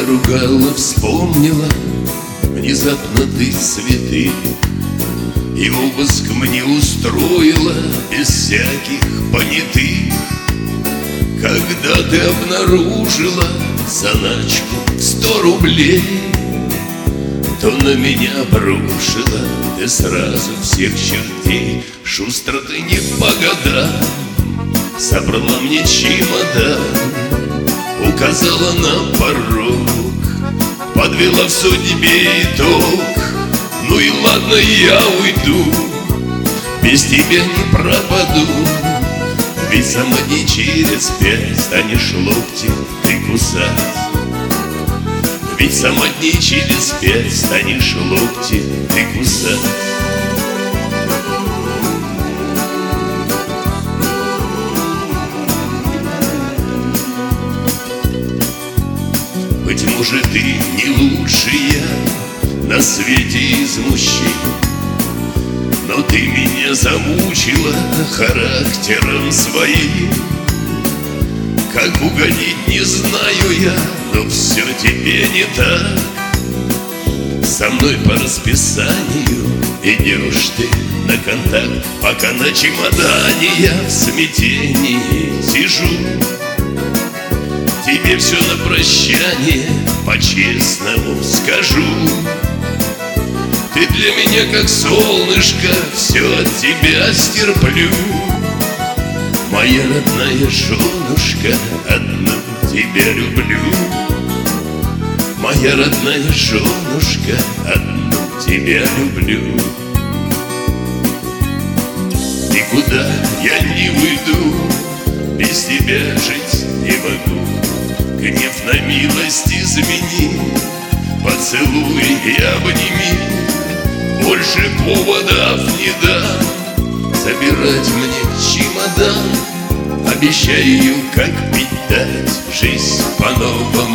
меня ругала, вспомнила внезапно ты цветы, и обыск мне устроила без всяких понятых. Когда ты обнаружила заначку в 100 рублей, то на меня обрушила ты сразу всех чертей. Шустро ты не по годам собрала мне чемодан, указала на порог, подвела в судьбе итог. Ну и ладно, я уйду, без тебя не пропаду, ведь сама дней через 5 станешь локти ты кусать. Ведь сама дней через 5 станешь локти ты кусать. Быть может, ты не лучшая на свете из мужчин, но ты меня замучила характером своим. Как угодить не знаю я, но все тебе не так. Со мной по расписанию идешь ты на контакт, пока на чемодане я в смятении сижу. Тебе все на прощание по-честному скажу. Ты для меня как солнышко, все от тебя стерплю. Моя родная женушка, одну тебя люблю. Моя родная женушка, одну тебя люблю. Никуда я не уйду, без тебя жить не могу. Гнев на милость измени, поцелуй и обними. Больше поводов не дам забирать мне чемодан. Обещаю, как пить дать, жизнь по-новому